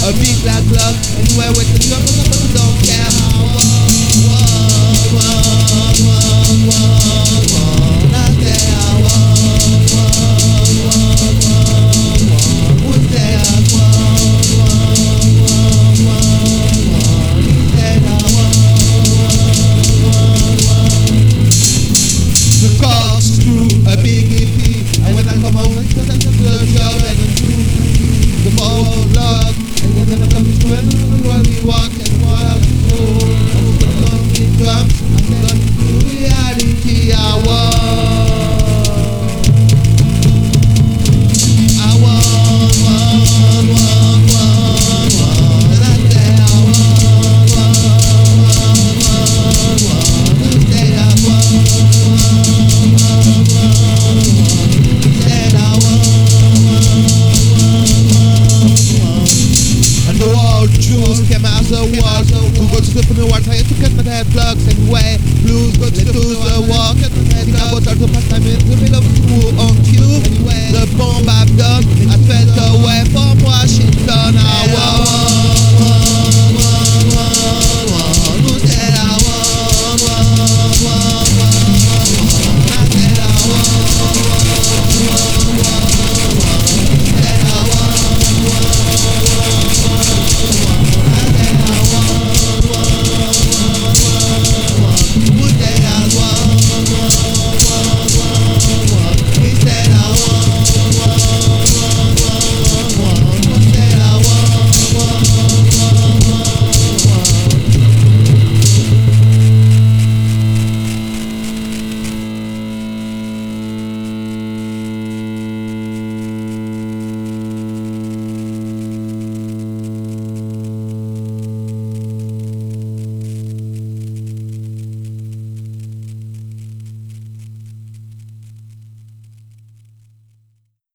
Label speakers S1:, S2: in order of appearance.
S1: A big black club, anywhere with the trouble, don't care. Not there. Who's there? The corkscrew, a big EP, and when I come home, the job and the ball log, and when I come to when we walk and